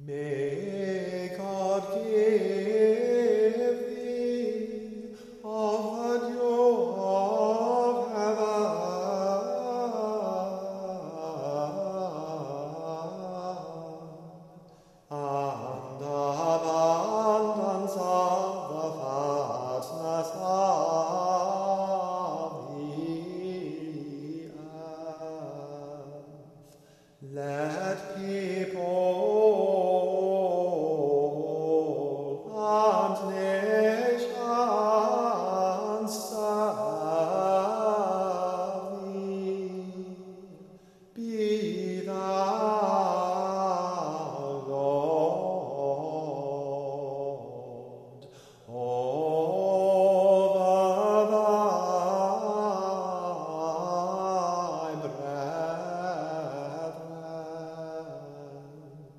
May God give thee of the dew of heaven, and abundance of the fatness of the earth. Let people and nations serve thee. Be thou, Lord, over thy brethren,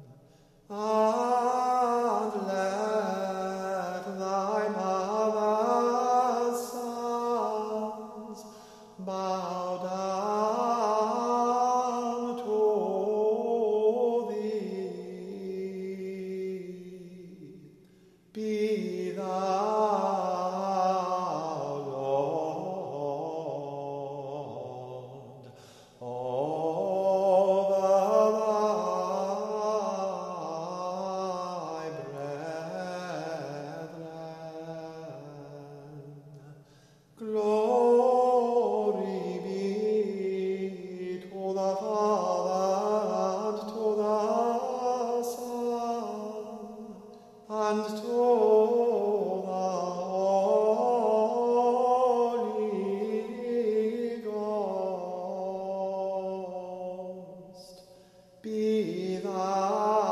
and let thy mother's sons bow down to thee. Be thou, Lord, over thy brethren. Glory be to the Father, and to the Son, and to the Holy Ghost. Be thou